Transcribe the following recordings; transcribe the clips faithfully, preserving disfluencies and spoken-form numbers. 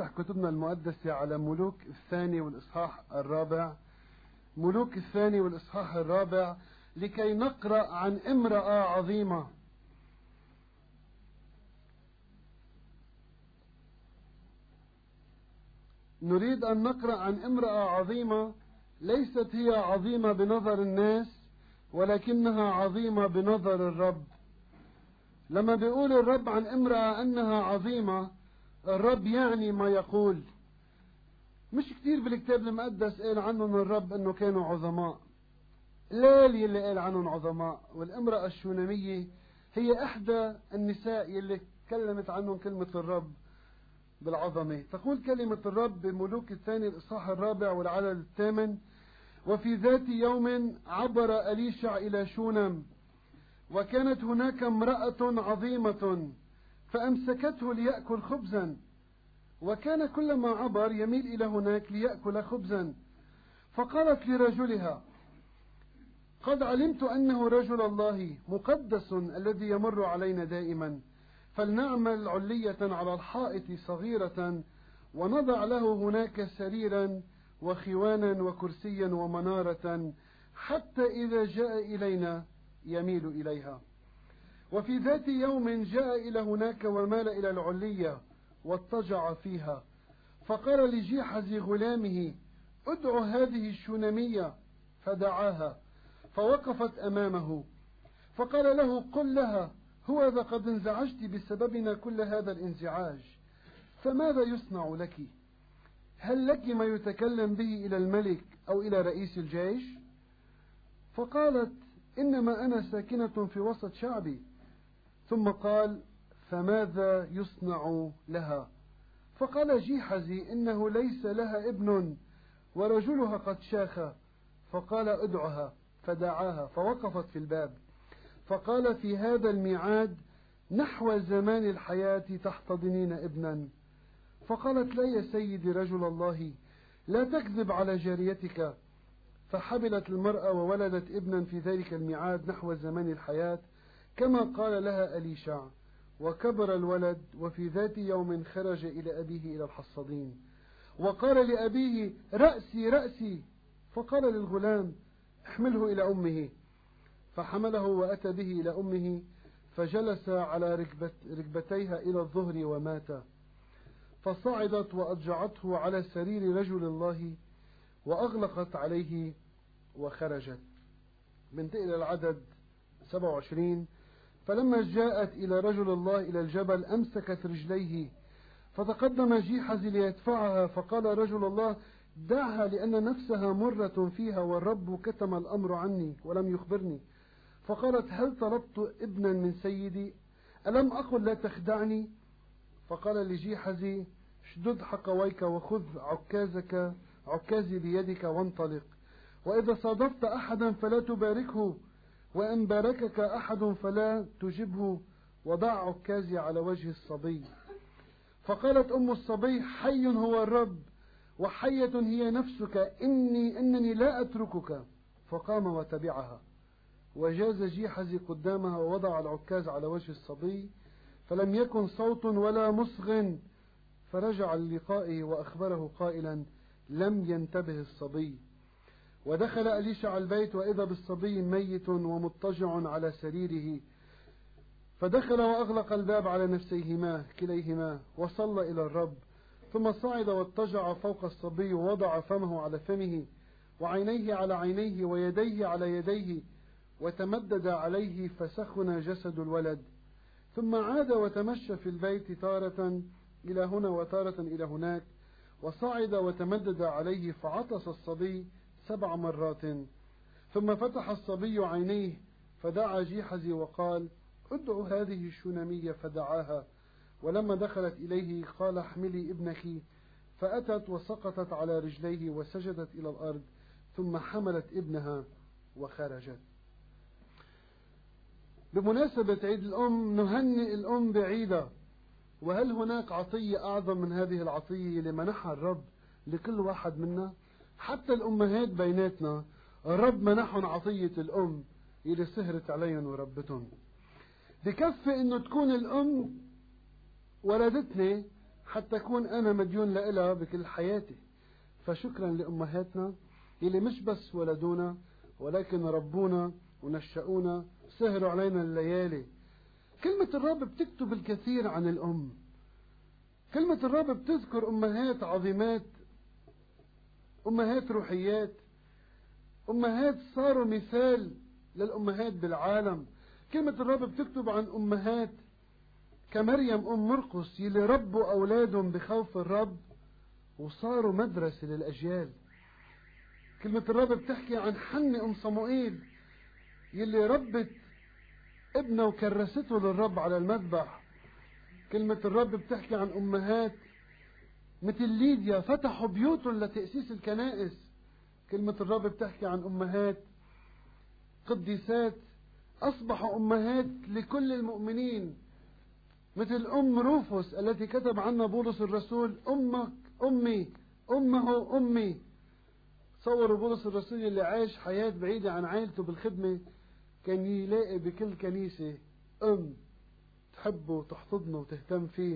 نفتح كتبنا المقدسة على ملوك الثاني والإصحاح الرابع. ملوك الثاني والإصحاح الرابع لكي نقرأ عن امرأة عظيمة. نريد أن نقرأ عن امرأة عظيمة، ليست هي عظيمة بنظر الناس ولكنها عظيمة بنظر الرب. لما بيقول الرب عن امرأة أنها عظيمة، الرب يعني ما يقول. مش كتير بالكتاب المقدس قال عنهم الرب أنه كانوا عظماء، قليل يلي قال عنهم عظماء. والامرأة الشونامية هي إحدى النساء يلي كلمت عنهم كلمة الرب بالعظمة. تقول كلمة الرب بملوك الثاني الإصحاح الرابع والعدد الثامن: وفي ذات يوم عبر أليشع إلى شونم، وكانت هناك امرأة عظيمة فأمسكته ليأكل خبزا، وكان كلما عبر يميل إلى هناك ليأكل خبزا. فقالت لرجلها: قد علمت أنه رجل الله مقدس الذي يمر علينا دائما، فلنعمل علية على الحائط صغيرة ونضع له هناك سريرا وخوانا وكرسيا ومنارة، حتى إذا جاء إلينا يميل إليها. وفي ذات يوم جاء إلى هناك ومال إلى العلية واضطجع فيها، فقال لجيحز غلامه: ادع هذه الشونمية، فدعاها فوقفت أمامه، فقال له: قل لها: هو ذا قد انزعجت بسببنا كل هذا الانزعاج، فماذا يصنع لك؟ هل لك ما يتكلم به إلى الملك أو إلى رئيس الجيش؟ فقالت: إنما أنا ساكنة في وسط شعبي. ثم قال: فماذا يصنع لها؟ فقال جيحزي: إنه ليس لها ابن ورجلها قد شاخ. فقال: ادعها، فدعاها فوقفت في الباب، فقال: في هذا الميعاد نحو زمان الحياة تحتضنين ابنا. فقالت: لا يا سيدي رجل الله، لا تكذب على جاريتك. فحبلت المرأة وولدت ابنا في ذلك الميعاد نحو زمان الحياة كما قال لها أليشع، وكبر الولد. وفي ذات يوم خرج إلى أبيه إلى الحصادين، وقال لأبيه: رأسي رأسي. فقال للغلام: احمله إلى أمه. فحمله وأتى به إلى أمه، فجلس على ركبت ركبتيها إلى الظهر ومات. فصعدت وأضجعته على سرير رجل الله وأغلقت عليه وخرجت. بنتقل إلى العدد سبعة وعشرين: فلما جاءت إلى رجل الله إلى الجبل أمسكت رجليه، فتقدم جيحز ليدفعها، فقال رجل الله: دعها، لأن نفسها مرة فيها، والرب كتم الأمر عني ولم يخبرني. فقالت: هل طلبت ابنا من سيدي؟ ألم أقل لا تخدعني؟ فقال لجيحزي: اشدد حقويك وخذ عكازك عكازي بيدك وانطلق، وإذا صادفت أحدا فلا تباركه، وإن باركك أحد فلا تجبه، وضع عكازي على وجه الصبي. فقالت أم الصبي: حي هو الرب وحية هي نفسك، إني إنني لا أتركك. فقام وتبعها. وجاز جيحزي قدامها ووضع العكاز على وجه الصبي، فلم يكن صوت ولا مصغ، فرجع للقائه وأخبره قائلا: لم ينتبه الصبي. ودخل أليشع البيت وإذا بالصبي ميت ومضطجع على سريره، فدخل وأغلق الباب على نفسيهما كليهما وصلى إلى الرب، ثم صعد واضطجع فوق الصبي ووضع فمه على فمه وعينيه على عينيه ويديه على يديه، وتمدد عليه فسخن جسد الولد. ثم عاد وتمشى في البيت تارة إلى هنا وتارة إلى هناك، وصعد وتمدد عليه فعطس الصبي سبع مرات. ثم فتح الصبي عينيه فدعا جيحزي وقال: ادعوا هذه الشونمية، فدعاها. ولما دخلت إليه قال: احملي ابنك. فأتت وسقطت على رجليه وسجدت إلى الأرض، ثم حملت ابنها وخرجت. بمناسبة عيد الأم نهنئ الأم بعيدها. وهل هناك عطية أعظم من هذه العطية لمنحها الرب لكل واحد منا؟ حتى الأمهات بيناتنا الرب منحهم عطية الأم اللي سهرت عليهم وربتهم. بكفي إنه تكون الأم ولدتني حتى أكون أنا مديون لإلها بكل حياتي. فشكرا لأمهاتنا اللي مش بس ولدونا ولكن ربونا ونشأونا، سهروا علينا الليالي. كلمة الرب بتكتب الكثير عن الأم. كلمة الرب بتذكر أمهات عظيمات، أمهات روحيات، أمهات صاروا مثال للأمهات بالعالم. كلمة الرب بتكتب عن أمهات كمريم أم مرقس يلي ربوا أولادهم بخوف الرب وصاروا مدرسة للأجيال. كلمة الرب بتحكي عن حنة أم صموئيل يلي ربت ابنه وكرسته للرب على المذبح. كلمة الرب بتحكي عن أمهات مثل ليديا فتحوا بيوتهم لتأسيس الكنائس. كلمة الرب بتحكي عن أمهات قديسات أصبحوا أمهات لكل المؤمنين، مثل أم روفوس التي كتب عنها بولس الرسول أمك أمي أمه أمي. تصوروا بولس الرسول اللي عاش حياة بعيدة عن عائلته بالخدمة كان يلاقي بكل كنيسة أم تحبه وتحتضنه وتهتم فيه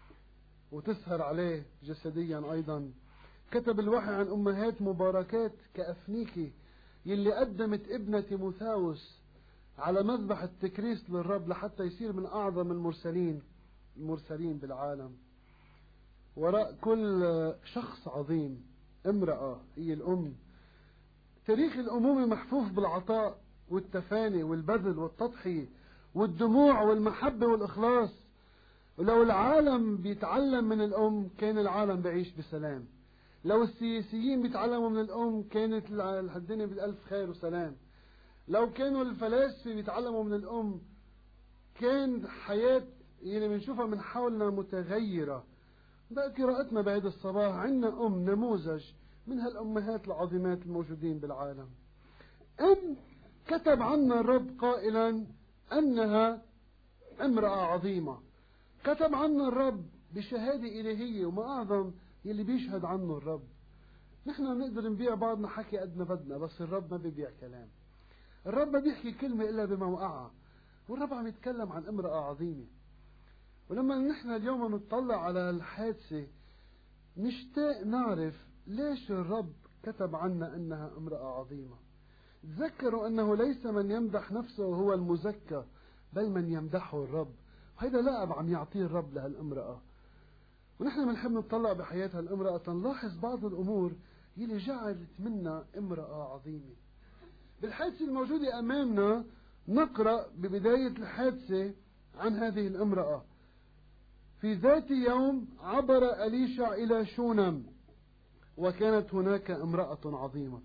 وتسهر عليه جسديا أيضا. كتب الوحي عن أمهات مباركات كأفنيكي يلي قدمت ابنة تيموثاوس على مذبح التكريس للرب لحتى يصير من أعظم المرسلين المرسلين بالعالم. وراء كل شخص عظيم امرأة هي الأم. تاريخ الأمومة محفوف بالعطاء والتفاني والبذل والتضحية والدموع والمحبة والإخلاص. ولو العالم بيتعلم من الأم كان العالم بعيش بسلام. لو السياسيين بيتعلموا من الأم كانت الدنيا بألف خير وسلام. لو كانوا الفلاسفة بيتعلموا من الأم كان حياة اللي بنشوفها من حولنا متغيرة. بقى قراءتنا بعد الصباح عندنا أم نموذج من هالأمهات العظيمات الموجودين بالعالم. أم كتب عنها الرب قائلا أنها امرأة عظيمة. كتب عنها الرب بشهادة إلهية، وما أعظم يلي بيشهد عنه الرب. نحن بنقدر نبيع بعضنا حكي قد ما بدنا، بس الرب ما بيبيع كلام. الرب ما بيحكي كلمة إلا بموقعها، والرب عم يتكلم عن امرأة عظيمة. ولما نحن اليوم نطلع على الحادثة نشتاق نعرف ليش الرب كتب عنا أنها امرأة عظيمة. تذكروا أنه ليس من يمدح نفسه هو المزكى، بل من يمدحه الرب. وهذا لقب عم يعطيه الرب لهالامرأة. ونحن بنحب نطلع بحياة هالامرأة نلاحظ بعض الأمور يلي جعلت منا امرأة عظيمة. بالحادثة الموجودة أمامنا نقرأ ببداية الحادثة عن هذه الامرأة. في ذات يوم عبر أليشع إلى شونم وكانت هناك امرأة عظيمة.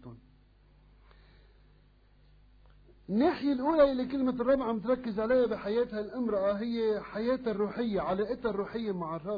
الناحية الأولى اللي كلمة الرب عم تركز عليها بحياتها الامرأة هي حياتها الروحية، علاقتها الروحية مع الرب.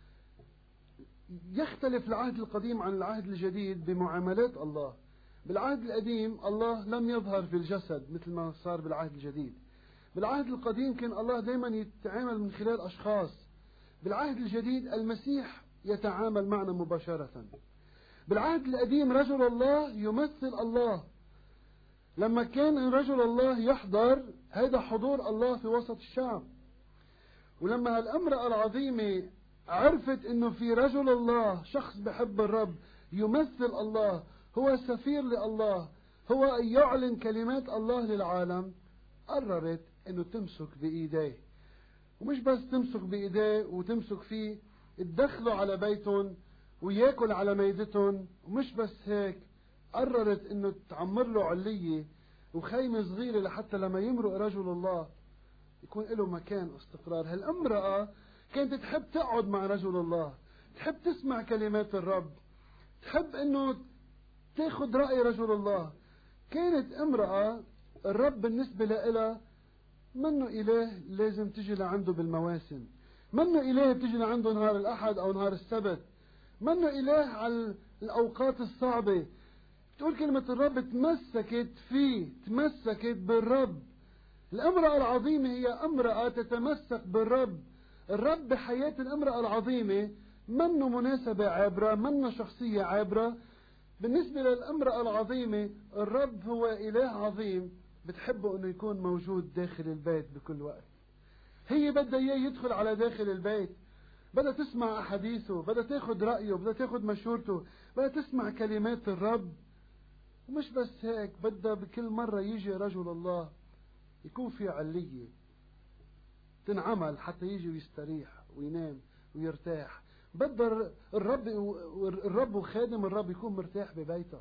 يختلف العهد القديم عن العهد الجديد بمعاملات الله. بالعهد القديم الله لم يظهر في الجسد مثل ما صار بالعهد الجديد. بالعهد القديم كان الله دائما يتعامل من خلال أشخاص. بالعهد الجديد المسيح يتعامل معنا مباشرة. بالعهد القديم رجل الله يمثل الله. لما كان رجل الله يحضر هذا حضور الله في وسط الشعب. ولما هالامرأة العظيمة عرفت انه في رجل الله شخص بحب الرب يمثل الله، هو سفير لله، هو يعلن كلمات الله للعالم، قررت انه تمسك بايديه. ومش بس تمسك بايديه وتمسك فيه، تدخله على بيتهم وياكل على ميدتهم. ومش بس هيك، قررت انه تعمر له علية وخيمة صغيرة لحتى لما يمرق رجل الله يكون له مكان استقرار. هالامرأة كانت تحب تقعد مع رجل الله، تحب تسمع كلمات الرب، تحب انه تاخذ رأي رجل الله. كانت امرأة الرب بالنسبة لها منه إله لازم تجي لعنده بالمواسم، منه إله بتجي لعنده نهار الأحد أو نهار السبت، منه إله على الأوقات الصعبة. بتقول كلمة الرب تمسكت فيه، تمسكت بالرب. الامرأة العظيمة هي امرأة تتمسك بالرب. الرب بحياة الامرأة العظيمة منه مناسبة عابرة، منه شخصية عابرة. بالنسبة للامرأة العظيمة الرب هو إله عظيم بتحبه انه يكون موجود داخل البيت بكل وقت. هي بدها اياه يدخل على داخل البيت، بدها تسمع أحاديثه، بدها تاخد رأيه، بدها تاخد مشورته، بدها تسمع كلمات الرب. ومش بس هيك، بدها بكل مرة يجي رجل الله يكون في علية تنعمل حتى يجي ويستريح وينام ويرتاح. بدها الرب الرب وخادم الرب يكون مرتاح ببيته.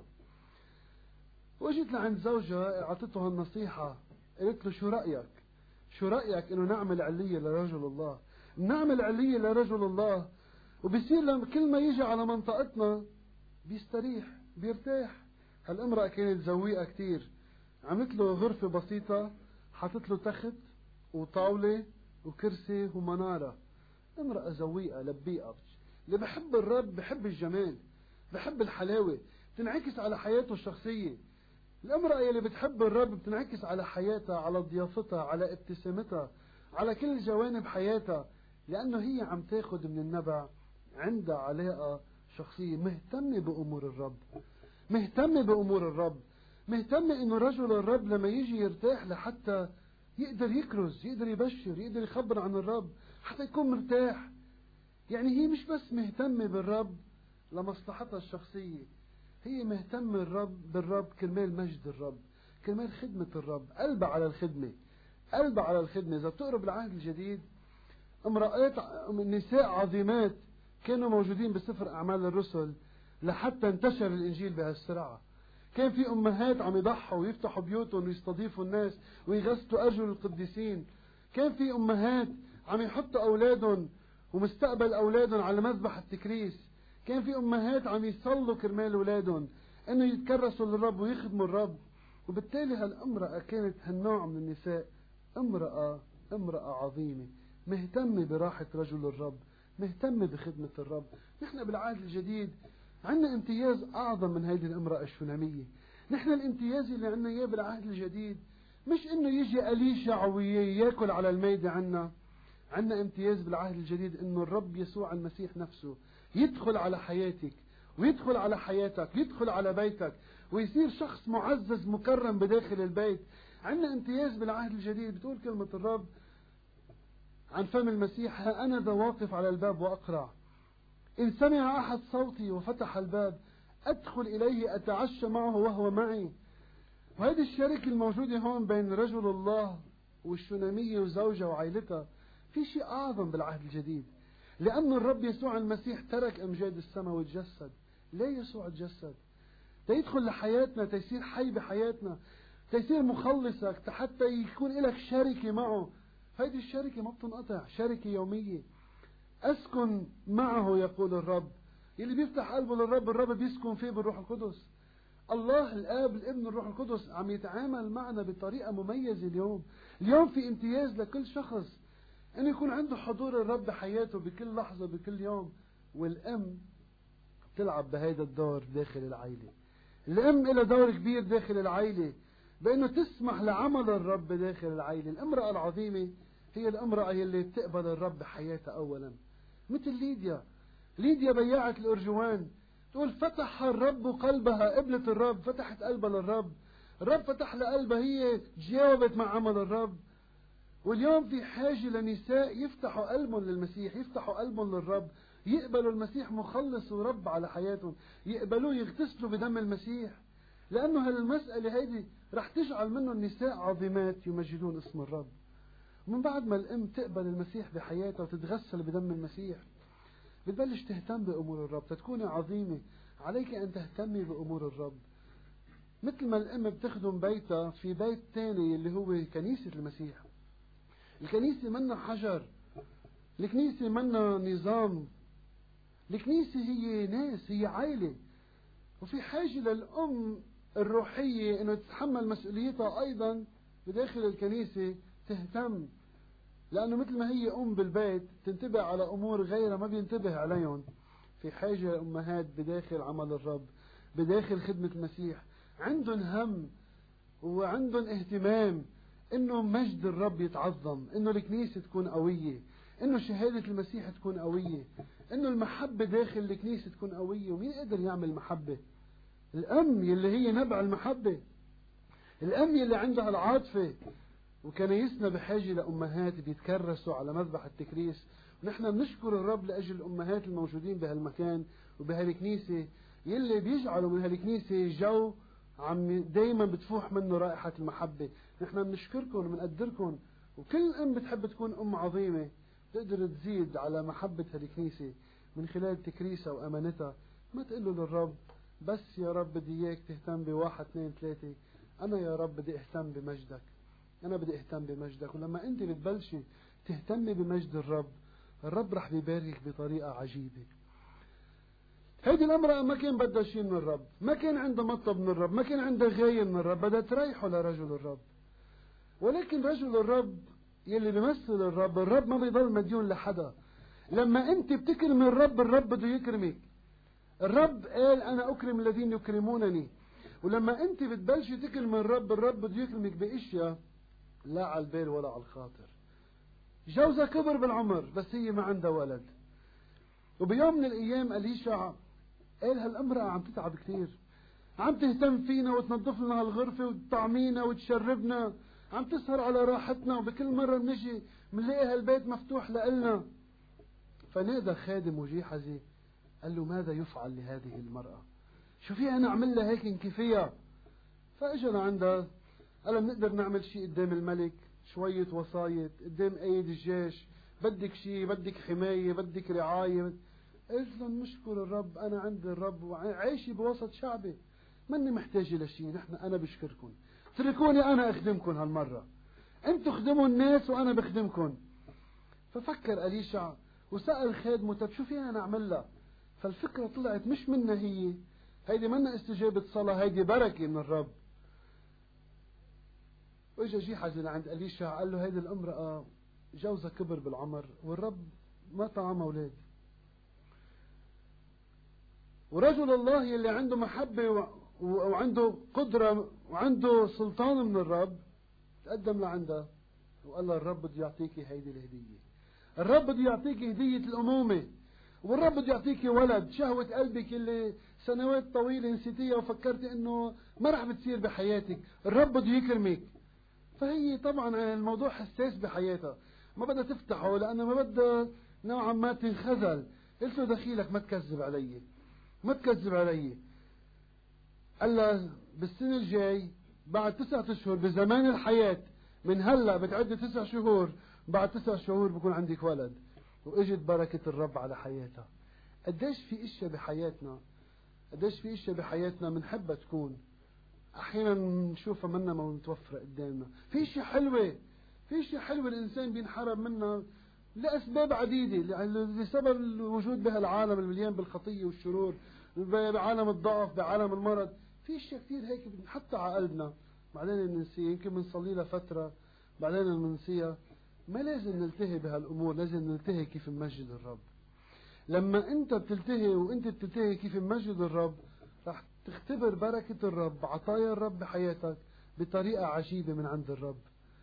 وجيت لعند زوجها اعطيته هالنصيحة، قلت له شو رأيك؟ شو رأيك انه نعمل علية لرجل الله؟ نعمل علية لرجل الله، وبصير لما كل ما يجي على منطقتنا بيستريح بيرتاح. هالامرأة كانت زويقة كتير، عملت له غرفة بسيطة، حطت له تخت وطاولة وكرسي ومنارة. امرأة زويقة لبيقة. اللي بحب الرب بحب الجمال، بحب الحلاوة، بتنعكس على حياته الشخصية. الامرأة اللي بتحب الرب بتنعكس على حياتها، على ضيافتها، على ابتسامتها، على كل جوانب حياتها، لأنه هي عم تاخد من النبع، عندها علاقة شخصية، مهتمة بأمور الرب، مهتمة بأمور الرب، مهتمة إنه رجل الرب لما يجي يرتاح لحتى يقدر يكرز، يقدر يبشر، يقدر يخبر عن الرب، حتى يكون مرتاح. يعني هي مش بس مهتمة بالرب لمصلحتها الشخصية، هي مهتمة الرب بالرب كرمال مجد الرب، كرمال خدمة الرب، قلبها على الخدمة، قلبها على الخدمة. إذا بتقرأ بالعهد الجديد امرأات نساء عظيمات كانوا موجودين بسفر أعمال الرسل لحتى انتشر الإنجيل بهالسرعة. كان في أمهات عم يضحوا ويفتحوا بيوتهم ويستضيفوا الناس ويغسلوا أرجل القديسين. كان في أمهات عم يحطوا أولادهم ومستقبل أولادهم على مذبح التكريس. كان في أمهات عم يصلوا كرمال أولادهم إنه يتكرسوا للرب ويخدموا الرب. وبالتالي هالامرأة كانت هالنوع من النساء امرأة امرأة عظيمة، مهتمة براحة رجل الرب، مهتمة بخدمة الرب. نحن بالعهد الجديد عندنا امتياز أعظم من هذه الامرأة الشونامية. نحن الامتياز اللي عندنا إياه بالعهد الجديد مش إنه يجي أليشع وياكل على الميدة عنا. عندنا امتياز بالعهد الجديد إنه الرب يسوع المسيح نفسه يدخل على حياتك ويدخل على حياتك، يدخل على بيتك ويصير شخص معزز مكرم بداخل البيت. عندنا امتياز بالعهد الجديد، بتقول كلمة الرب عن فم المسيح: ها أنا ذا واقف على الباب وأقرع، إن سمع أحد صوتي وفتح الباب أدخل إليه أتعشى معه وهو معي. وهذه الشركة الموجودة هون بين رجل الله والشونامية وزوجها وعائلتها في شيء أعظم بالعهد الجديد، لأن الرب يسوع المسيح ترك أمجاد السماء وتجسد. ليه يسوع تجسد؟ تيدخل لحياتنا، تيصير حي بحياتنا، تيصير مخلصك، حتى يكون لك شركة معه. هذه الشركة ما بتنقطع، شركة يومية. أسكن معه يقول الرب. اللي بيفتح قلبه للرب الرب بيسكن فيه بالروح القدس. الله الآب الابن الروح القدس عم يتعامل معنا بطريقة مميزة اليوم. اليوم في امتياز لكل شخص أن يكون عنده حضور الرب بحياته بكل لحظة بكل يوم. والأم تلعب بهذا الدور داخل العائلة. الأم لها دور كبير داخل العائلة بأنه تسمح لعمل الرب داخل العائلة. الامرأة العظيمة هي الامرأة اللي بتقبل الرب بحياتها أولا، مثل ليديا. ليديا بياعة الأرجوان تقول: فتح الرب قلبها، قبلت الرب، فتحت قلبها للرب، الرب فتح لقلبها، هي جاوبت مع عمل الرب. واليوم في حاجة لنساء يفتحوا قلبهم للمسيح، يفتحوا قلبهم للرب، يقبلوا المسيح مخلص ورب على حياتهم، يقبلوه، يغتسلوا بدم المسيح. لأنه هالمسألة هيدي رح تجعل منهم نساء عظيمات يمجدون اسم الرب. من بعد ما الأم تقبل المسيح بحياتها وتتغسل بدم المسيح بتبلش تهتم بأمور الرب. تكوني عظيمة عليك أن تهتمي بأمور الرب، مثل ما الأم بتخدم بيتها في بيت تاني اللي هو كنيسة المسيح. الكنيسة منا حجر، الكنيسة منا نظام، الكنيسة هي ناس، هي عائلة. وفي حاجة للأم الروحية أنه تتحمل مسؤوليتها أيضا بداخل الكنيسة، تهتم، لأنه مثل ما هي أم بالبيت تنتبه على أمور غيرها ما بينتبه عليهم. في حاجة لأمهات بداخل عمل الرب، بداخل خدمة المسيح، عندهم هم وعندهم اهتمام إنه مجد الرب يتعظم، إنه الكنيسة تكون قوية، إنه شهادة المسيح تكون قوية، إنه المحبة داخل الكنيسة تكون قوية. ومين قدر يعمل محبة؟ الأم يلي هي نبع المحبة، الأم يلي عندها العاطفة. وكنايسنا بحاجة لأمهات بيتكرسوا على مذبح التكريس نحن بنشكر الرب لأجل الأمهات الموجودين بهالمكان وبهالكنيسة يلي بيجعلوا من هالكنيسة جو عم دايما بتفوح منه رائحة المحبة. نحن بنشكركم وبنقدركم، وكل أم بتحب تكون أم عظيمة تقدر تزيد على محبة هالكنيسة من خلال تكريسها وأمانتها. ما تقول له للرب بس يا رب بدي إياك تهتم بواحد اثنين ثلاثة، أنا يا رب بدي أهتم بمجدك، أنا بدي أهتم بمجدك. ولما أنت بتبلشي تهتمي بمجد الرب، الرب رح بيباركك بطريقة عجيبة. هيدي الامرأة ما كان بدها شيء من الرب، ما كان عندها مطلب من الرب، ما كان عندها غاية من الرب، بدها تريحه لرجل الرب. ولكن رجل الرب يلي بيمثل الرب، الرب ما بيضل مديون لحدا. لما انت بتكرم الرب، الرب بده يكرمك. الرب قال انا اكرم الذين يكرمونني. ولما انت بتبلشي تكرم الرب، الرب بده يكرمك باشياء لا على البال ولا على الخاطر. جوزها كبر بالعمر بس هي ما عندها ولد، وبيوم من الايام أليشع قال هالامرأة عم تتعب كثير، عم تهتم فينا وتنظف لنا هالغرفة وتطعمينا وتشربنا، عم تسهر على راحتنا، وبكل مرة بنجي بنلاقي هالبيت مفتوح لإلنا. فنادى خادم وجيحزي قال له ماذا يفعل لهذه المرأة؟ شو فيها نعمل لها هيك نكفيها؟ فاجا لعندها قال بنقدر نعمل شيء قدام الملك، شوية وصاية قدام أيد الجيش، بدك شيء، بدك حماية، بدك رعاية. قلت لهم نشكر الرب، أنا عند الرب وعايشي بوسط شعبي، ماني محتاجة لشيء. نحن أنا بشكركم، اتركوني أنا أخدمكم هالمرة، أنتوا خدموا الناس وأنا بخدمكم. ففكر أليشع وسأل خادمه طب شو فينا نعمل لها؟ فالفكرة طلعت مش منا هي، هيدي منا استجابة صلاة، هيدي بركة من الرب. واجا جيحزي لعند أليشع قال له هيدي الامرأة جوزها كبر بالعمر والرب ما طعمها اولاد، ورجل الله يلي عنده محبة وعنده قدرة وعنده سلطان من الرب تقدم لعندها وقال لها الرب بده يعطيكي هيدي الهدية، الرب بده يعطيكي هدية الأمومة، والرب بده يعطيكي ولد، شهوة قلبك اللي سنوات طويلة نسيتيها وفكرتي انه ما رح بتصير بحياتك، الرب بده يكرمك. فهي طبعا الموضوع حساس بحياتها، ما بدها تفتحه لأنها ما بدها نوعا ما تنخذل. قلت له دخيلك ما تكذب علي، ما تكذب علي. قال له بالسنة الجاي بعد تسعة أشهر بزمان الحياة من هلا بتعد تسع شهور، بعد تسع شهور بكون عندك ولد. واجت بركة الرب على حياتها. قديش في اشياء بحياتنا، قديش في اشياء بحياتنا بنحبها تكون احيانا نشوفها منا ما متوفرة قدامنا. في اشياء حلوة، في اشياء حلوة الانسان بينحرم منها لاسباب عديدة، لسبب الوجود بهالعالم المليان بالخطية والشرور، بعالم الضعف، بعالم المرض. في اشياء كثير هيك بنحطها على قلبنا بعدين بننسيها، يمكن بنصلي لها فترة بعدين بننسيها. ما لازم نلتهي بهالامور، لازم نلتهي كيف نمجد الرب. لما انت بتلتهي وانت بتلتهي كيف نمجد الرب رح تختبر بركة الرب، عطايا الرب بحياتك بطريقة عجيبة من عند الرب.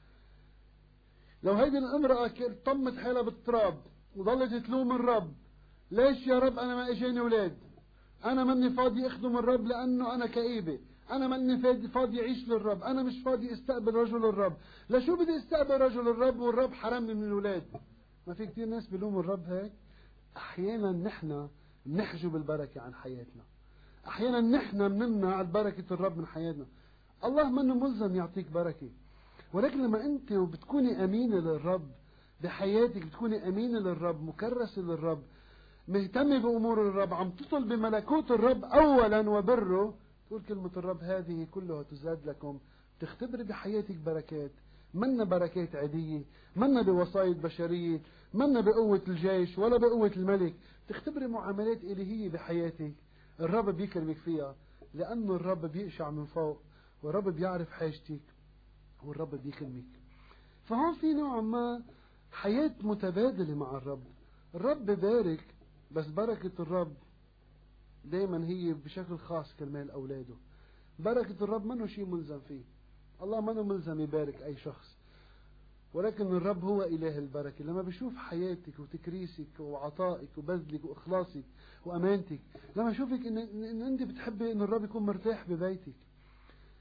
لو هيدي الامرأة طمت حالها بالتراب وظلت تلوم الرب، ليش يا رب انا ما اجاني اولاد؟ انا ماني فاضي اخدم الرب لانه انا كئيبة، انا ماني فاضي اعيش للرب، انا مش فاضي استقبل رجل الرب. لشو بدي استقبل رجل الرب والرب حرمني من الاولاد؟ ما في كتير ناس بيلوموا الرب هيك. احيانا نحن بنحجب البركة عن حياتنا، احيانا نحن بنمنع بركة الرب من حياتنا. الله منه ملزم يعطيك بركة، ولكن لما انت بتكوني امينة للرب بحياتك، بتكوني امينة للرب، مكرسة للرب، مهتمة بامور الرب، عم تطل بملكوت الرب اولا وبره، تقول كلمة الرب هذه كلها تزاد لكم. تختبري بحياتك بركات، منا بركات عادية، منا بوصاية بشرية، منا بقوة الجيش ولا بقوة الملك. تختبري معاملات إلهية بحياتك الرب بيكرمك فيها، لأنه الرب بيقشع من فوق، والرب بيعرف حاجتك، والرب بيكرمك. فهون في نوع ما حياة متبادلة مع الرب. الرب ببارك، بس بركة الرب دايما هي بشكل خاص كرمال أولاده. بركة الرب منه شيء ملزم فيه، الله منه ملزم يبارك أي شخص، ولكن الرب هو إله البركة. لما بشوف حياتك وتكريسك وعطائك وبذلك وإخلاصك وأمانتك، لما أشوفك إن, إن أنت بتحبي إن الرب يكون مرتاح ببيتك،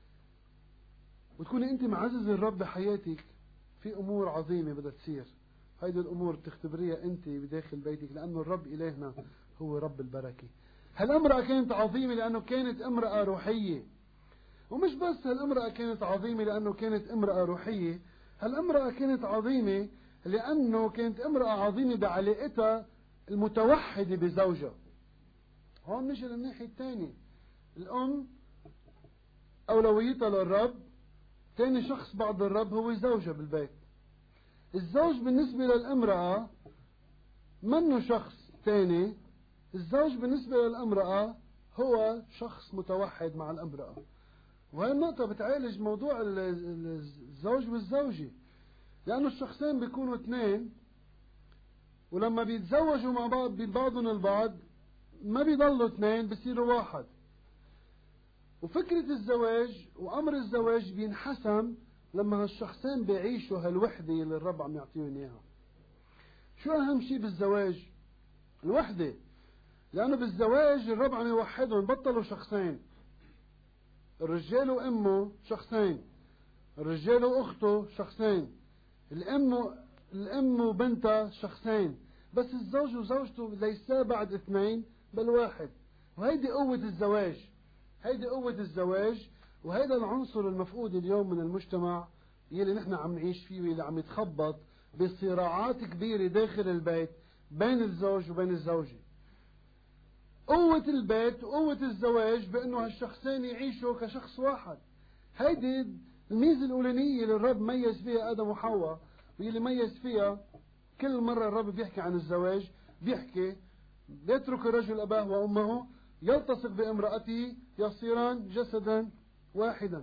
وتكوني أنت معزز الرب بحياتك، في أمور عظيمة بدها تصير. هيدي الأمور تختبريها أنت بداخل بيتك، لأنه الرب إلهنا هو رب البركة. هالامرأة كانت عظيمة لأنه كانت امرأة روحية، ومش بس هالامرأة كانت عظيمة لأنه كانت امرأة روحية، هالامرأة كانت عظيمة لأنه كانت امرأة عظيمة بعلاقتها المتوحدة بزوجها. هون نجي للناحية الثانية، الأم أولويتها للرب، ثاني شخص بعد الرب هو زوجها بالبيت. الزوج بالنسبة للامرأة منه شخص ثاني، الزوج بالنسبة للامرأة هو شخص متوحد مع الامرأة. وهي النقطة بتعالج موضوع الزوج والزوجة، لأنه الشخصين بيكونوا اثنين، ولما بيتزوجوا مع بعض ببعضهم البعض ما بيضلوا اثنين، بصيروا واحد. وفكرة الزواج وأمر الزواج بينحسم لما هالشخصين بيعيشوا هالوحدة اللي الرب عم يعطيهم إياها. شو أهم شيء بالزواج؟ الوحدة، لأنه بالزواج الرب عم يوحدهم، بطلوا شخصين، الرجال وأمه شخصين، الرجال وأخته شخصين، الأم الأم وبنتها شخصين، بس الزوج وزوجته ليسا بعد اثنين بل واحد. وهيدي قوة الزواج، هيدي قوة الزواج، وهيدا العنصر المفقود اليوم من المجتمع يلي نحن عم نعيش فيه، واللي عم يتخبط بصراعات كبيرة داخل البيت بين الزوج وبين الزوجة. قوة البيت وقوة الزواج بأنه هالشخصين يعيشوا كشخص واحد. هيدي الميزة الأولانية اللي الرب ميز فيها آدم وحواء، واللي ميز فيها كل مرة الرب بيحكي عن الزواج بيحكي يترك الرجل أباه وأمه يلتصق بامرأته يصيران جسدا واحدا.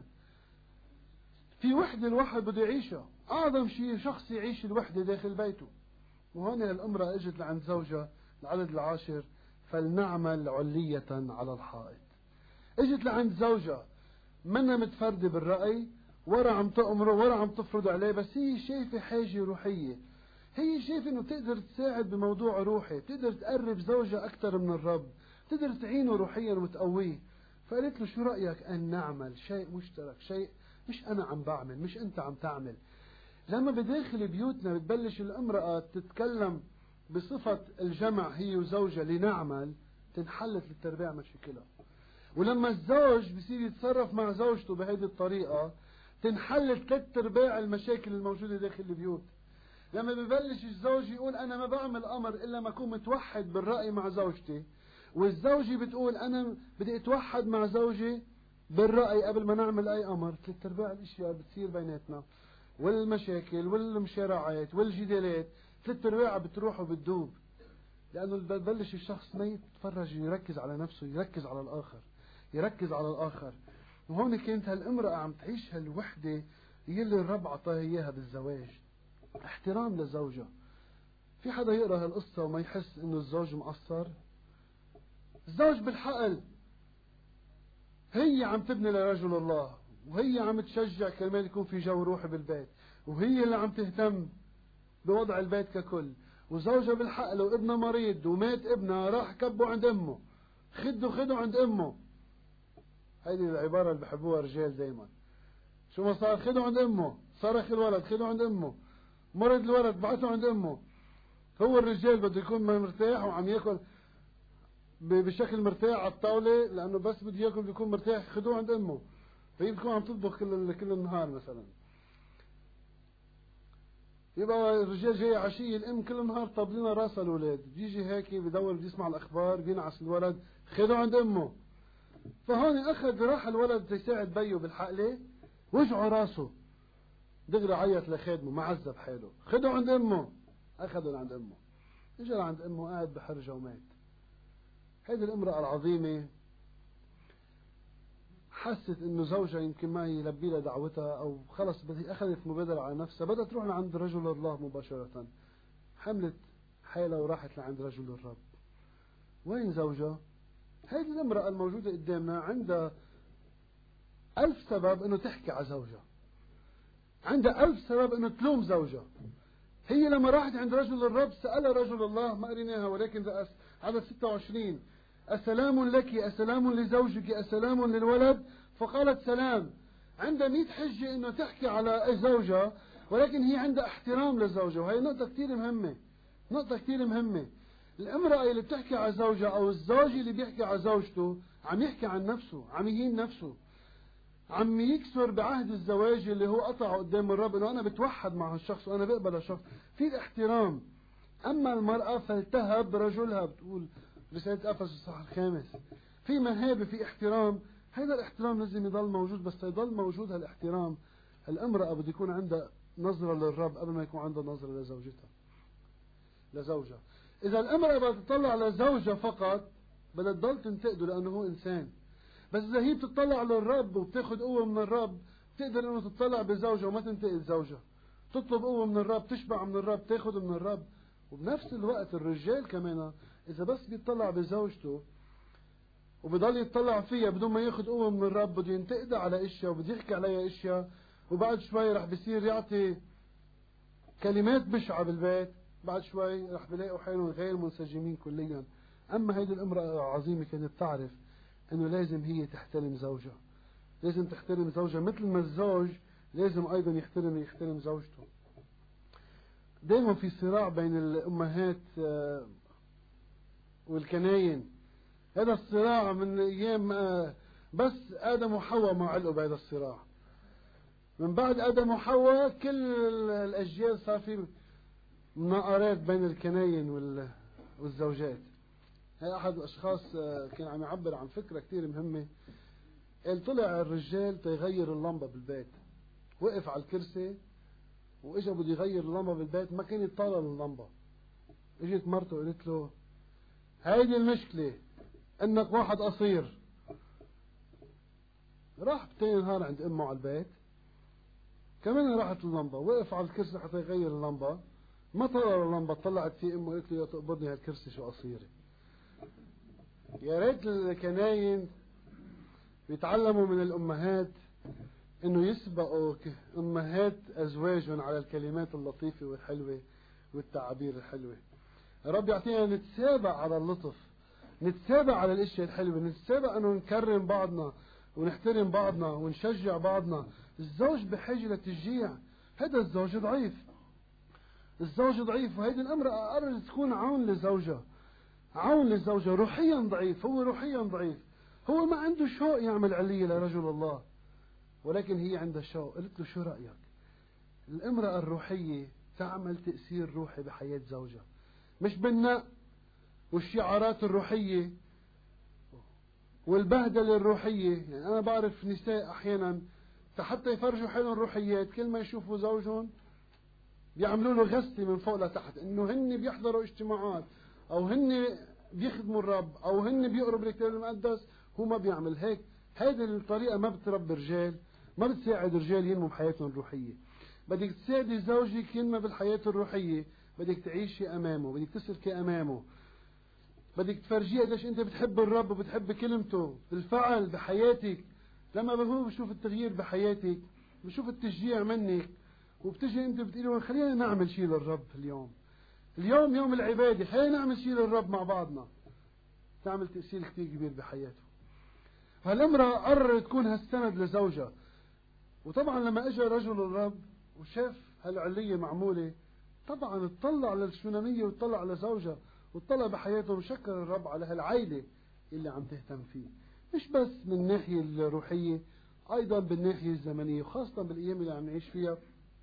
في وحدة الواحد بده يعيشها، أعظم شيء شخص يعيش الوحدة داخل بيته. وهون الأمرأة اجت لعند زوجها، العدد العاشر، فلنعمل علية على الحائط. اجت لعند زوجها منا متفردة بالرأي، ورا عم تأمره ورا عم تفرض عليه، بس هي شايفة حاجة روحية، هي شايفة انه تقدر تساعد بموضوع روحي، تقدر تقرب زوجها أكثر من الرب، تقدر تعينه روحيا وتقويه. فقالت له شو رأيك أن نعمل شيء مشترك، شيء مش أنا عم بعمل مش أنت عم تعمل. لما بداخل بيوتنا بتبلش الامرأة تتكلم بصفة الجمع هي وزوجها لنعمل، تنحلت للتربيع مشاكلها. ولما الزوج بصير يتصرف مع زوجته بهذه الطريقة تنحلت ثلاث ارباع المشاكل الموجودة داخل البيوت. لما ببلش الزوج يقول أنا ما بعمل أمر إلا ما أكون متوحد بالرأي مع زوجتي، والزوجة بتقول أنا بدي أتوحد مع زوجي بالرأي قبل ما نعمل أي أمر، ثلاث ارباع الأشياء بتصير بيناتنا، والمشاكل والمشارعات والجدالات ثلاث ارباعها بتروح وبتدوب. لأنه ببلش الشخص ما يتفرج يركز على نفسه، يركز على الآخر، يركز على الآخر. وهون كانت هالامرأة عم تعيش هالوحدة يلي الرب عطاها إياها بالزواج. احترام لزوجها. في حدا يقرأ هالقصة وما يحس إنه الزوج مقصر؟ الزوج بالحقل هي عم تبني لرجل الله، وهي عم تشجع كرمال يكون في جو روحي بالبيت، وهي اللي عم تهتم بوضع البيت ككل. وزوجها بالحقل وابنها مريض ومات ابنها، راح كبه عند امه، خده خده عند امه. هيدي العبارة اللي بحبوها الرجال دايما. شو ما صار خده عند امه، صرخ الولد خده عند امه، مرض الولد بعته عند امه. هو الرجال بده يكون مرتاح وعم ياكل بشكل مرتاح على الطاولة، لأنه بس بده ياكل بيكون مرتاح، خدوه عند امه. فهي بتكون عم تطبخ كل كل النهار مثلا. يبقى الرجال جاي عشية، الام كل النهار طابلنا راسها الاولاد، بيجي هيك بدور بده يسمع الاخبار، بينعس الولد، خده عند امه. فهون اخذ راح الولد يساعد بيه بالحقله، وجعه راسه دغري عيط لخادمه، معذب حاله، خده عند امه. اخذه عند امه، اجى عند امه قاعد بحرجه ومات. هذه الامرأة العظيمة حست انه زوجها يمكن ما يلبي لها دعوتها، او خلص بدي اخذت مبادرة على نفسها، بدها تروح لعند رجل الله مباشرة. حملت حالها وراحت لعند رجل الرب. وين زوجها؟ هذه الامرأة الموجودة قدامنا عندها ألف سبب انه تحكي على زوجها، عندها ألف سبب انه تلوم زوجها. هي لما راحت عند رجل الرب سألها رجل الله، ما قريناها ولكن عدد ستة وعشرين، أسلام لك أسلام لزوجك أسلام للولد؟ فقالت سلام. عندها مئة حجة انه تحكي على زوجها، ولكن هي عندها احترام لزوجها، وهي نقطة كتير مهمة، نقطة كتير مهمة. الامرأة اللي بتحكي على زوجها أو الزوج اللي بيحكي على زوجته عم يحكي عن نفسه، عم يهين نفسه، عم يكسر بعهد الزواج اللي هو قطعه قدام الرب، انه انا بتوحد مع هالشخص وانا بقبل هالشخص، في الاحترام. اما المرأة فلتهب رجلها، بتقول رسالة افسس الصح الخامس، في مهابة، في احترام. هذا الاحترام لازم يضل موجود، بس يضل موجود هالاحترام الامرأة بده يكون عندها نظرة للرب قبل ما يكون عندها نظرة لزوجتها لزوجها. اذا الامرأة بدها تطلع لزوجها فقط بدها تضل تنتقده لانه هو انسان، بس إذا هي بتطلع للرب وبتاخد قوة من الرب بتقدر إنه تطلع بزوجها وما تنتقد زوجها، تطلب قوة من الرب، تشبع من الرب، تاخد من الرب. وبنفس الوقت الرجال كمان إذا بس بيطلع بزوجته وبضل يطلع فيها بدون ما ياخد قوة من الرب، بده ينتقدها على اشياء وبده يحكي عليها اشياء، وبعد شوي رح بيصير يعطي كلمات بشعة بالبيت، بعد شوي رح بيلاقوا حالهم غير منسجمين كليا. أما هيدي الامرأة عظيمة كانت تعرف انه لازم هي تحترم زوجها، لازم تحترم زوجها مثل ما الزوج لازم ايضا يحترم يحترم زوجته. دائما في صراع بين الامهات والكناين، هذا الصراع من ايام بس ادم وحواء ما علقوا بهذا الصراع. من بعد ادم وحواء كل الاجيال صار في مناقرات بين الكناين والزوجات. هي احد الاشخاص كان عم يعبر عن فكره كثير مهمه، قال طلع الرجال تيغير اللمبه بالبيت، وقف على الكرسي واجا بده يغير اللمبه بالبيت، ما كان يطالع اللمبه. اجت مرته قالت له هيدي المشكله انك واحد قصير. راح بتاني نهار عند امه على البيت، كمان راحت اللمبه، وقف على الكرسي حتى يغير اللمبه، ما طلع اللمبه، طلعت فيه امه قالت له يا تقبضني هالكرسي شو قصيره. يا ريت الكناين بيتعلموا من الامهات انه يسبقوا امهات ازواجهم على الكلمات اللطيفه والحلوه والتعابير الحلوه. رب يعطينا نتسابق على اللطف، نتسابق على الاشياء الحلوه، نتسابق انه نكرم بعضنا ونحترم بعضنا ونشجع بعضنا. الزوج بحاجه لتشجيع، هذا الزوج ضعيف، الزوج ضعيف، وهيدي الامرأة قررت تكون عون لزوجها، عون لزوجها، روحيا ضعيف، هو روحيا ضعيف، هو ما عنده شوق يعمل علية لرجل الله، ولكن هي عندها شوق. قلت له شو رأيك؟ الامرأة الروحية تعمل تأثير روحي بحياة زوجها، مش بالنق والشعارات الروحية والبهدلة الروحية. يعني أنا بعرف نساء أحيانا حتى يفرجوا حالهم روحيات، كل ما يشوفوا زوجهم بيعملوا له غسل من فوق لتحت، انه هن بيحضروا اجتماعات او هن بيخدموا الرب او هن بيقروا بالكتاب المقدس، هو ما بيعمل هيك. هذه الطريقة ما بتربي رجال، ما بتساعد رجال ينموا بحياتهم الروحية. بدك تساعدي زوجك ينمى بالحياة الروحية، بدك تعيشي امامه، بدك تسلكي امامه، بدك تفرجيه قديش انت بتحب الرب وبتحب كلمته بالفعل بحياتك. لما هو بشوف التغيير بحياتك، بشوف التشجيع منك، وبتجي انت بتقولي خلينا نعمل شيء للرب اليوم، اليوم يوم العبادة، خلينا نعمل شيء للرب مع بعضنا، تعمل تأثير كثير كبير بحياته. فالامرأة قررت تكون هالسند لزوجها. وطبعا لما اجى رجل الرب وشاف هالعلية معمولة، طبعا اطلع للشونامية واطلع لزوجها واطلع بحياته وشكر الرب على هالعيلة اللي عم تهتم فيه، مش بس من الناحية الروحية، ايضا بالناحية الزمنية، وخاصة بالايام اللي عم نعيش فيها.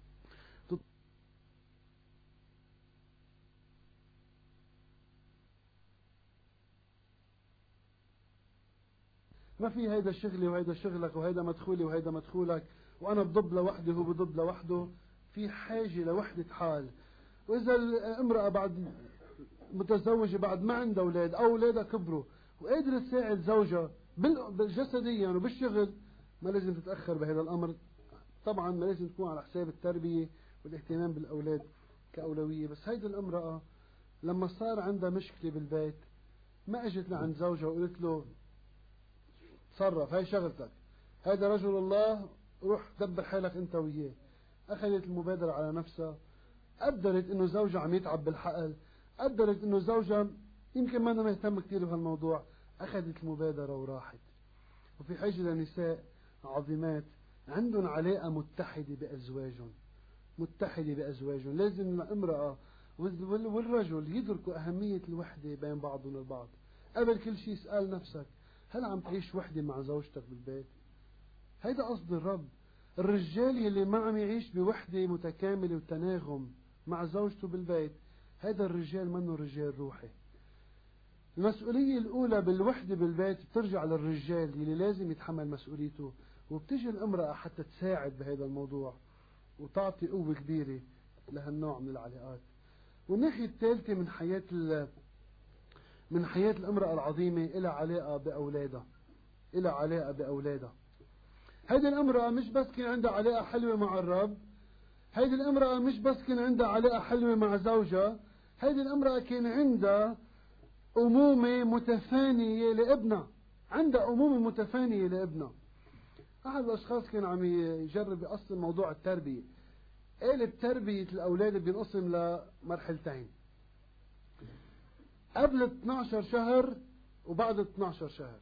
ما في هيدا شغلي وهيدا شغلك وهيدا مدخولي وهيدا مدخولك، وانا بضب لوحدي وهو بضب لوحده. في حاجة لوحدة حال. واذا الامرأة بعد متزوجة بعد ما عندها اولاد او اولادها كبروا وقادرة تساعد زوجها جسديا وبالشغل، ما لازم تتأخر بهذا الامر. طبعا ما لازم تكون على حساب التربية والاهتمام بالاولاد كأولوية. بس هيدي الامرأة لما صار عندها مشكلة بالبيت ما اجت لعند زوجها وقلت له تصرف، هاي شغلتك، هذا رجل الله، روح دبر حالك انت وياه. اخذت المبادرة على نفسها، قدرت انه زوجها عم يتعب بالحقل، قدرت انه زوجها يمكن ما أنا مهتم كثير بهالموضوع، اخذت المبادرة وراحت. وفي حاجة لنساء عظيمات عندهم علاقة متحدة بأزواجهم، متحدة بأزواجهم. لازم الامرأة والرجل يدركوا أهمية الوحدة بين بعضهم البعض. قبل كل شيء اسأل نفسك، هل عم تعيش وحدة مع زوجتك بالبيت؟ هيدا قصد الرب. الرجال يلي ما عم يعيش بوحدة متكاملة وتناغم مع زوجته بالبيت، هيدا الرجال منه رجال روحي. المسؤولية الأولى بالوحدة بالبيت بترجع للرجال يلي لازم يتحمل مسؤوليته، وبتجي الامرأة حتى تساعد بهذا الموضوع وتعطي قوة كبيرة لهالنوع من العلاقات. والناحية الثالثة من حياة من حياة الامرأة العظيمة إلى علاقة بأولادها، إلى علاقة بأولادها. هيدي الامرأة مش بس كان عندها علاقة حلوة مع الرب، هيدي الامرأة مش بس كان عندها علاقة حلوة مع زوجها، هيدي الامرأة كان عندها أمومة متفانية لابنها، عندها أمومة متفانية لابنها. أحد الأشخاص كان عم يجرب يقسم موضوع التربية، قال تربية الأولاد بينقسم لمرحلتين، قبل اثني عشر شهر وبعد اثني عشر شهر.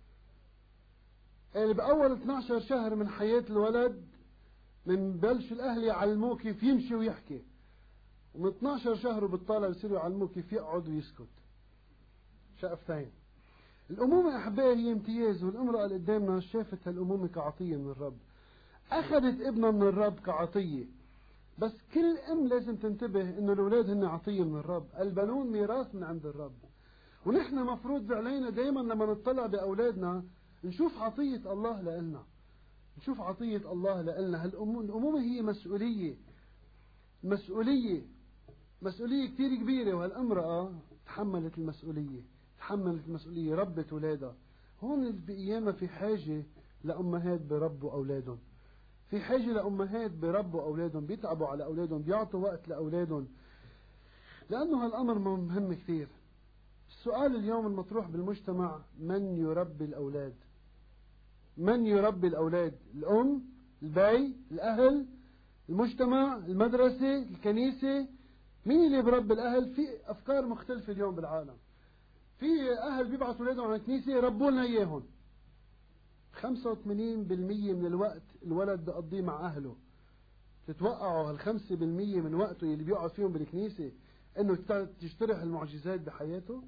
قال بأول اثني عشر شهر من حياة الولد من بلش الأهل يعلموه كيف يمشي ويحكي، ومن اثني عشر شهر وبالطالع بصيروا يعلموه كيف يقعد ويسكت. شقفتين. الأمومة أحبائي هي امتياز، والامرأة اللي قدامنا شافت هالأمومة كعطية من الرب، أخذت ابنها من الرب كعطية. بس كل أم لازم تنتبه إنه الأولاد هن عطية من الرب، البنون ميراث من عند الرب. ونحن مفروض علينا دايما لما نطلع بأولادنا نشوف عطية الله لإلنا، نشوف عطية الله لإلنا. الأمومة هي مسؤولية، مسؤولية مسؤولية كتير كبيرة، وهالامرأة تحملت المسؤولية، تحملت المسؤولية، ربت أولادها. هون بأيامنا في حاجة لأمهات بربوا أولادهم، في حاجة لأمهات بربوا أولادهم، بيتعبوا على أولادهم، بيعطوا وقت لأولادهم، لأنه هالأمر مهم كثير. السؤال اليوم المطروح بالمجتمع، من يربي الأولاد؟ من يربي الأولاد؟ الأم، البي، الأهل، المجتمع، المدرسة، الكنيسة؟ مين اللي بربي الأهل؟ في أفكار مختلفة اليوم بالعالم. في أهل بيبعثوا أولادهم على الكنيسة يربوا لنا إياهم. خمسة وثمانين بالمية من الوقت الولد بقضيه مع أهله. تتوقعوا هالخمسة بالمية من وقته اللي بيقعد فيهم بالكنيسة إنه تجترح المعجزات بحياته؟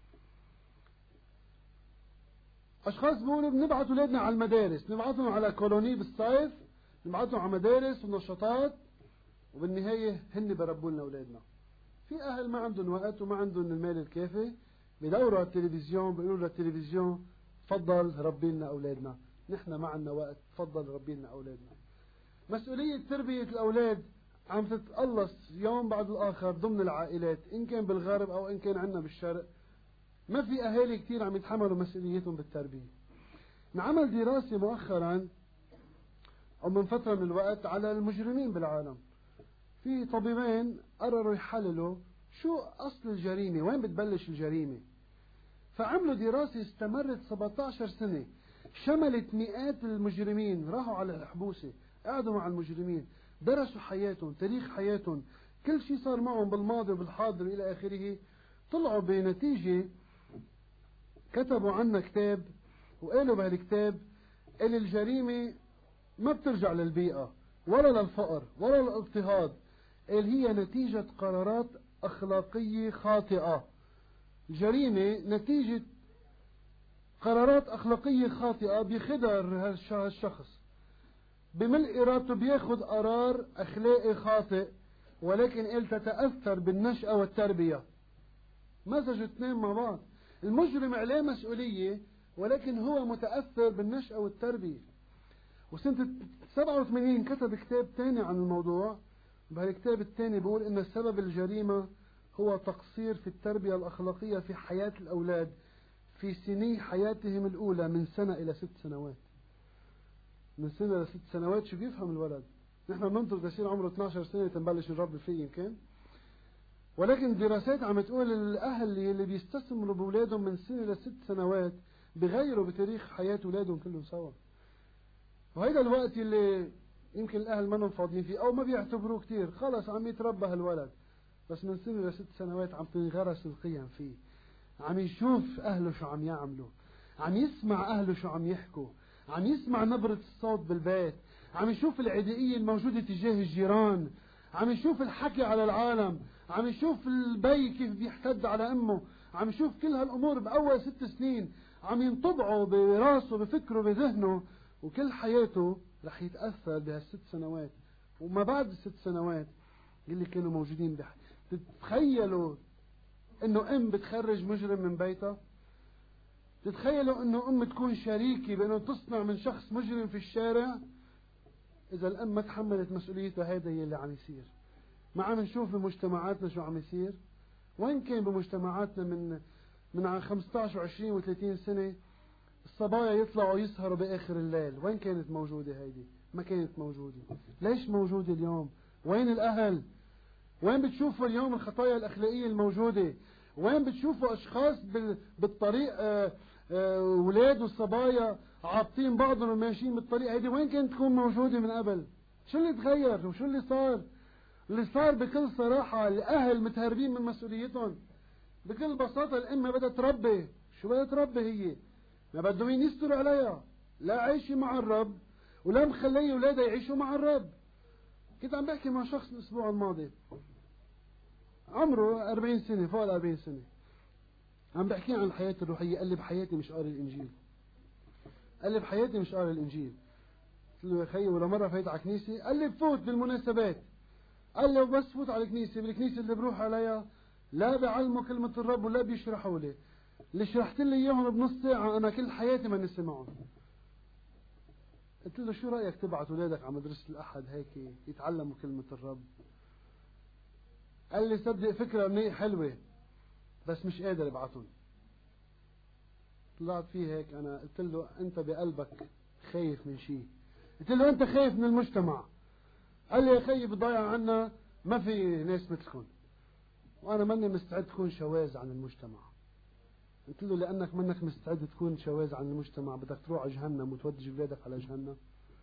أشخاص بيقولوا بنبعث أولادنا على المدارس، نبعثهم على كولوني بالصيف، نبعثهم على مدارس ونشاطات، وبالنهاية هن بربوا لنا أولادنا. في أهل ما عندهم وقت وما عندهم المال الكافي، بدوروا على التلفزيون بيقولوا للتلفزيون تفضل ربي لنا أولادنا، نحن ما عندنا وقت، تفضل ربي لنا أولادنا. مسؤولية تربية الأولاد عم تتقلص يوم بعد الآخر ضمن العائلات، إن كان بالغرب أو إن كان عندنا بالشرق. ما في أهالي كتير عم يتحملوا مسؤوليتهم بالتربية. نعمل دراسة مؤخرا أو من فترة من الوقت على المجرمين بالعالم. في طبيبين قرروا يحللوا شو أصل الجريمة، وين بتبلش الجريمة. فعملوا دراسة استمرت سبعة عشر سنة، شملت مئات المجرمين، راحوا على الحبوسة، قعدوا مع المجرمين، درسوا حياتهم، تاريخ حياتهم، كل شيء صار معهم بالماضي وبالحاضر إلى آخره. طلعوا بنتيجة كتبوا عنها كتاب، وقالوا بهالكتاب إن الجريمة ما بترجع للبيئة ولا للفقر ولا للاضطهاد، قال هي نتيجة قرارات أخلاقية خاطئة. الجريمة نتيجة قرارات أخلاقية خاطئة بيخدر هالشخص، بملء إرادته بياخد قرار أخلاقي خاطئ، ولكن قال تتأثر بالنشأة والتربية. مزجوا اثنين مع بعض. المجرم عليه مسؤولية، ولكن هو متأثر بالنشأة والتربية. وسنة سبعة وثمانين كتب كتاب تاني عن الموضوع، بهالكتاب التاني بيقول إن سبب الجريمة هو تقصير في التربية الأخلاقية في حياة الأولاد في سني حياتهم الأولى، من سنة إلى ست سنوات. من سنة إلى ست سنوات شو بيفهم الولد؟ نحن بننطر يصير عمره اثني عشر سنة تنبلش نربي فيه يمكن. ولكن دراسات عم تقول الأهل اللي بيستثمروا بأولادهم من سنة إلى ست سنوات بغيروا بتاريخ حياة أولادهم كلهم سوا. وهيدا الوقت اللي يمكن الأهل ما نهم فاضيين فيه أو ما بيعتبروه كتير، خلص عم يتربى هالولد. بس من سنة إلى ست سنوات عم تنغرس القيم فيه، عم يشوف أهله شو عم يعملوا، عم يسمع أهله شو عم يحكوا، عم يسمع نبرة الصوت بالبيت، عم يشوف العدائية الموجودة تجاه الجيران، عم يشوف الحكي على العالم، عم يشوف البي كيف بيحتد على امه، عم يشوف كل هالامور باول ست سنين عم ينطبعوا براسه بفكره بذهنه، وكل حياته رح يتاثر بهالست سنوات وما بعد الست سنوات اللي كانوا موجودين بح... تتخيلوا انه ام بتخرج مجرم من بيتها؟ تتخيلوا انه ام تكون شريكة بانه تصنع من شخص مجرم في الشارع؟ اذا الام ما تحملت مسؤوليتها هذا هي اللي عم يصير. ما عم نشوف بمجتمعاتنا شو عم يصير؟ وين كان بمجتمعاتنا من من عن خمسة عشر وعشرين وثلاثين سنة الصبايا يطلعوا يسهروا باخر الليل؟ وين كانت موجودة هيدي؟ ما كانت موجودة. ليش موجودة اليوم؟ وين الاهل؟ وين بتشوفوا اليوم الخطايا الاخلاقية الموجودة؟ وين بتشوفوا اشخاص بالطريق آه آه اولاد والصبايا عابطين بعضهم وماشيين بالطريق هيدي؟ وين كانت تكون موجودة من قبل؟ شو اللي تغير وشو اللي صار؟ اللي صار بكل صراحة الاهل متهربين من مسؤوليتهم. بكل بساطة الام بدها تربي، شو بدها تربي هي؟ ما بدهم يستروا عليها، لا عايشة مع الرب ولا مخليه اولادها يعيشوا مع الرب. كنت عم بحكي مع شخص الاسبوع الماضي عمره أربعين سنة، فوق الأربعين سنة، عم بحكي عن الحياة الروحية. قال لي بحياتي مش قاري الإنجيل. قال لي بحياتي مش قاري الإنجيل. قلت له يا خيي ولا مرة فايت على كنيسة؟ قال لي بفوت بالمناسبات. قال لي وبس فوت على الكنيسة، بالكنيسة اللي بروح عليها لا بيعلموا كلمة الرب ولا بيشرحوا لي. اللي شرحت لي إياهم بنص ساعة أنا كل حياتي ما نسي معهم. قلت له شو رأيك تبعت أولادك على مدرسة الأحد هيك يتعلموا كلمة الرب؟ قال لي صدق فكرة منيح حلوة بس مش قادر ابعتهم. طلعت فيه هيك انا قلت له انت بقلبك خايف من شيء. قلت له انت خايف من المجتمع. قال لي يا خيي بضيع عنا ما في ناس مثلكم وانا ماني مستعد تكون شواذ عن المجتمع. قلت له لانك منك مستعد تكون شواذ عن المجتمع بدك تروح على جهنم وتودي اولادك على جهنم.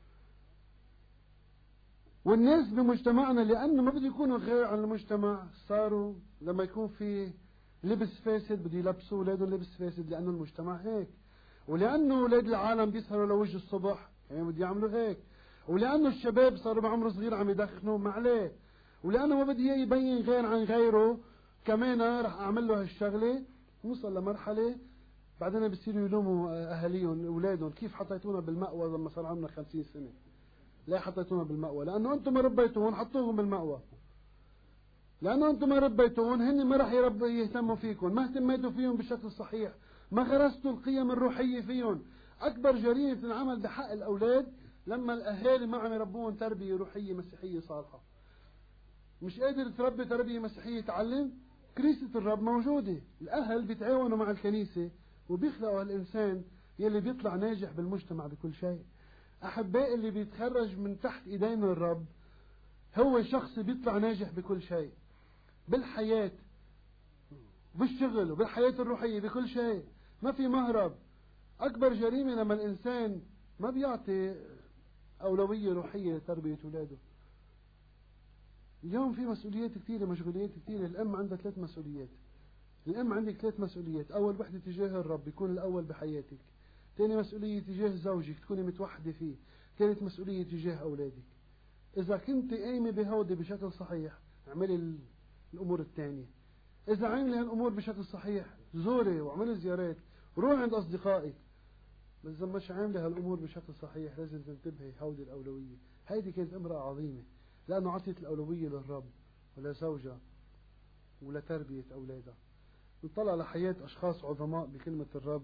والناس بمجتمعنا لأنه ما بده يكونوا غير عن المجتمع صاروا لما يكون في لبس فاسد بده يلبسوا أولادهم لبس فاسد لأنه المجتمع هيك، ولأنه أولاد العالم بيسهروا لوجه الصبح يعني بده يعملوا هيك، ولأنه الشباب صاروا بعمر صغير عم يدخنوا معليه، ولأنه ما بدي يبين غير عن غيره كمان رح أعمل له هالشغلة. نوصل لمرحلة بعدين بصيروا يلوموا أهاليهم أولادهم كيف حطيتونا بالمأوى لما صار عمرنا خمسين سنة. لا حطيتونا بالمأوى لأنه أنتم ما ربيتوهم، حطوهم بالمأوى لأنه أنتم ما ربيتوهم، هن ما رح يرب يهتموا فيكم، ما اهتميتوا فيهم بشكل صحيح، ما غرستوا القيم الروحية فيهم. أكبر جريمة تنعمل بحق الأولاد لما الأهالي ما عم يربوهم تربية روحية مسيحية صالحة. مش قادر تربي تربية مسيحية تعلم؟ كنيسة الرب موجودة، الأهل بيتعاونوا مع الكنيسة وبيخلقوا الإنسان يلي بيطلع ناجح بالمجتمع بكل شيء. أحبائي اللي بيتخرج من تحت إيدين الرب هو شخص بيطلع ناجح بكل شيء، بالحياة بالشغل وبالحياة الروحية بكل شيء، ما في مهرب. أكبر جريمة لما الإنسان ما بيعطي أولوية روحية لتربية أولاده. اليوم في مسؤوليات كثيرة، مشغوليات كثيرة. الأم عندها ثلاث مسؤوليات. الأم عندك ثلاث مسؤوليات. أول وحدة تجاه الرب يكون الأول بحياتك، ثاني مسؤولية تجاه زوجك تكوني متوحدة فيه، ثالث مسؤولية تجاه أولادك. إذا كنت قايمة بهودي بشكل صحيح اعملي الأمور الثانية. إذا عاملة هالأمور بشكل صحيح زوري واعملي زيارات وروحي عند أصدقائك. بس إذا مش عاملة هالأمور بشكل صحيح لازم تنتبهي هودي الأولوية. هيدي كانت امرأة عظيمة لأنه عطيت الأولوية للرب ولزوجها ولتربية أولادها. نطلع لحياة أشخاص عظماء بكلمة الرب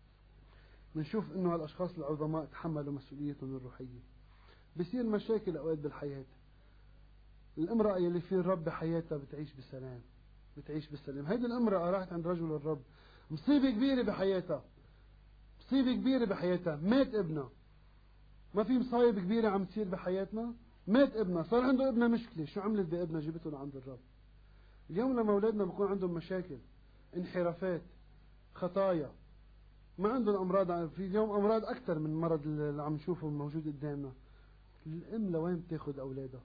بنشوف انه هالاشخاص العظماء تحملوا مسؤوليتهم الروحيه. بصير مشاكل اوقات بالحياه. الامراه اللي في الرب بحياتها بتعيش بسلام، بتعيش بالسلام. هيدي الامراه راحت عند رجل الرب، مصيبه كبيره بحياتها، مصيبه كبيره بحياتها، مات ابنها. ما في مصايب كبيره عم تصير بحياتنا؟ مات ابنها، صار عنده ابنها مشكله، شو عملت بابنها؟ جبته لعند الرب. اليوم لما اولادنا بكون عندهم مشاكل، انحرافات، خطايا، ما عندهم امراض، في اليوم امراض اكثر من مرض اللي عم نشوفه موجود قدامنا. الام لوين بتاخذ اولادها؟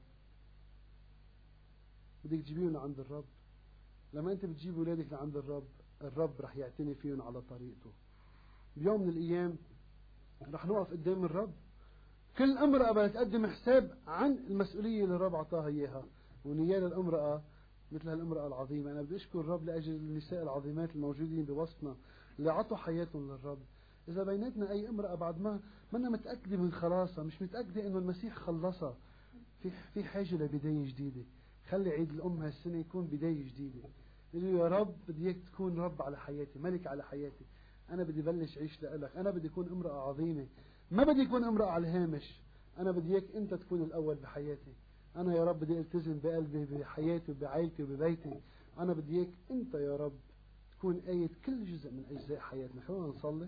بدك تجيبيهم لعند الرب. لما انت بتجيب اولادك لعند الرب، الرب رح يعتني فيهم على طريقته. بيوم من الايام رح نوقف قدام الرب. كل امرأة بدها تقدم حساب عن المسؤولية اللي الرب اعطاها اياها. ونيال الامرأة مثل هالامرأة العظيمة. أنا بدي أشكر الرب لأجل النساء العظيمات الموجودين بوسطنا اللي عطوا حياتهم للرب. إذا بيناتنا أي امرأة بعد ما منا متأكدة من خلاصها، مش متأكدة إنه المسيح خلصها، في في حاجة لبداية جديدة. خلي عيد الأم هالسنة يكون بداية جديدة. قل يا رب بدي إياك تكون رب على حياتي، ملك على حياتي. أنا بدي بلش عيش لإلك، أنا بدي أكون امرأة عظيمة، ما بدي أكون امرأة على الهامش. أنا بدي إياك أنت تكون الأول بحياتي. أنا يا رب بدي ألتزم بقلبي بحياتي وبعائلتي وببيتي. أنا بدي إياك أنت يا رب تكون آية كل جزء من أجزاء حياتنا. خلونا نصلي.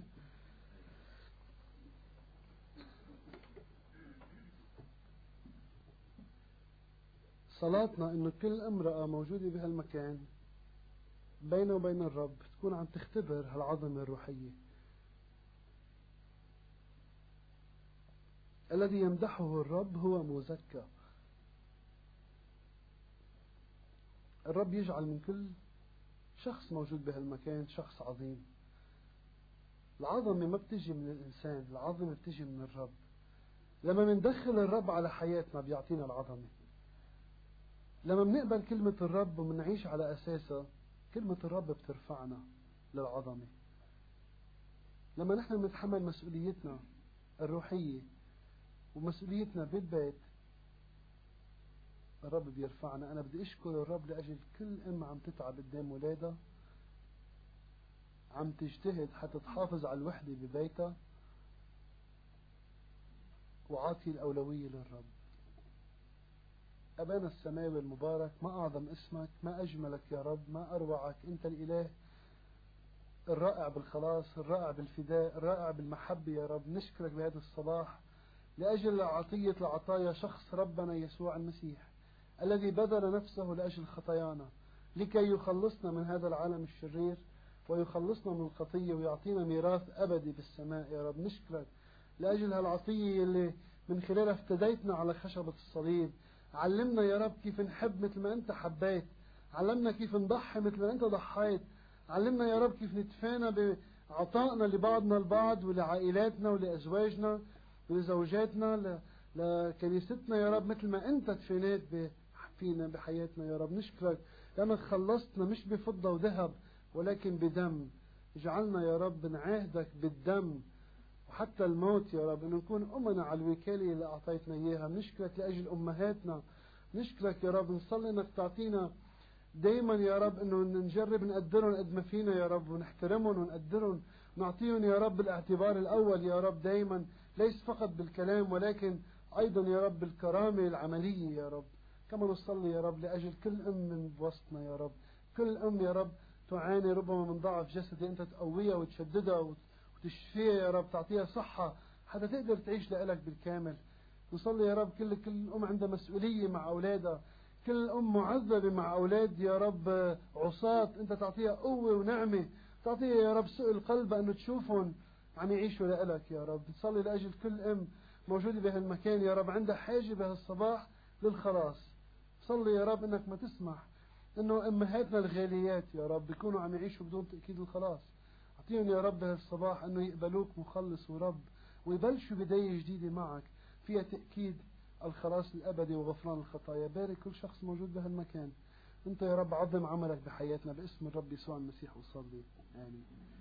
صلاتنا إنه كل امرأة موجودة بهالمكان بينه وبين الرب تكون عم تختبر هالعظمة الروحية. الذي يمدحه الرب هو مزكى. الرب يجعل من كل شخص موجود بهالمكان شخص عظيم. العظمة ما بتجي من الإنسان، العظمة بتجي من الرب. لما مندخل الرب على حياتنا بيعطينا العظمة. لما بنقبل كلمة الرب ومنعيش على أساسها، كلمة الرب بترفعنا للعظمة. لما نحن بنتحمل مسؤوليتنا الروحية ومسؤوليتنا بالبيت، الرب بيرفعنا. أنا بدي أشكر الرب لأجل كل أم عم تتعب قدام ولادها، عم تجتهد حتى تحافظ على الوحدة ببيتها وعاطي الأولوية للرب. أبانا السماوي المبارك، ما أعظم اسمك، ما أجملك يا رب، ما أروعك. أنت الإله الرائع بالخلاص، الرائع بالفداء، الرائع بالمحبة يا رب. نشكرك بهذا الصباح لأجل عطية العطايا شخص ربنا يسوع المسيح الذي بذل نفسه لأجل خطايانا لكي يخلصنا من هذا العالم الشرير ويخلصنا من الخطية ويعطينا ميراث أبدي بالسماء يا رب. نشكرك لأجل هالعطية اللي من خلالها افتديتنا على خشبة الصليب. علمنا يا رب كيف نحب مثل ما أنت حبيت، علمنا كيف نضحي مثل ما أنت ضحيت، علمنا يا رب كيف نتفانى بعطائنا لبعضنا البعض ولعائلاتنا ولأزواجنا ولزوجاتنا لكنيستنا يا رب مثل ما أنت تفانيت فينا بحياتنا يا رب. نشكرك لأنك خلصتنا مش بفضة وذهب ولكن بدم. اجعلنا يا رب نعاهدك بالدم وحتى الموت يا رب، أن نكون أمنا على الوكالة اللي أعطيتنا إياها. نشكرك لأجل أمهاتنا، نشكرك يا رب. نصلي أنك تعطينا دايما يا رب أنه نجرب نقدرهم قد ما فينا يا رب، ونحترمهم ونقدرهم، نعطيهم يا رب الاعتبار الأول يا رب دايما، ليس فقط بالكلام ولكن أيضا يا رب بالكرامة العملية يا رب. كما نصلي يا رب لأجل كل أم من وسطنا يا رب، كل أم يا رب تعاني ربما من ضعف جسدي، أنت تقويها وتشددها وتشفيها يا رب، تعطيها صحة حتى تقدر تعيش لإلك بالكامل. نصلي يا رب كل كل أم عندها مسؤولية مع أولادها، كل أم معذبة مع أولاد يا رب عصاة، أنت تعطيها قوة ونعمة، تعطيها يا رب سؤل قلبها أنه تشوفهم عم يعيشوا لإلك يا رب. نصلي لأجل كل أم موجودة بهالمكان يا رب عندها حاجة بهالصباح للخلاص. صلي يا رب أنك ما تسمح أنه أمهاتنا الغاليات يا رب يكونوا عم يعيشوا بدون تأكيد الخلاص. أعطيهم يا رب هالصباح أنه يقبلوك مخلص ورب ويبلشوا بداية جديدة معك فيها تأكيد الخلاص الأبدي وغفران الخطايا. بارك كل شخص موجود بهالمكان. أنت يا رب عظم عملك بحياتنا باسم الرب يسوع المسيح وصلي آمين.